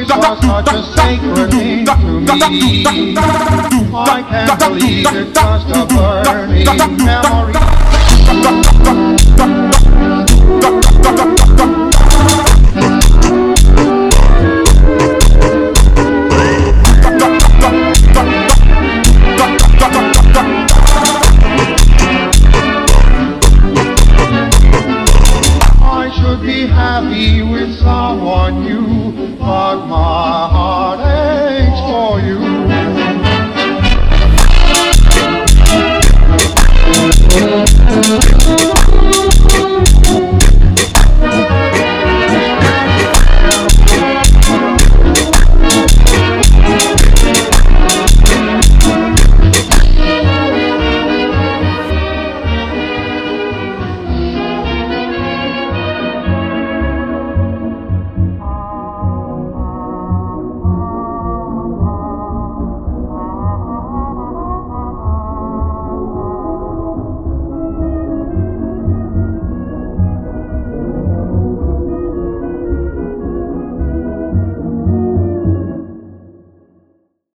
always was such a sacred thing to me. I can't believe it's just a burning memory. I should be happy with someone new, but my heart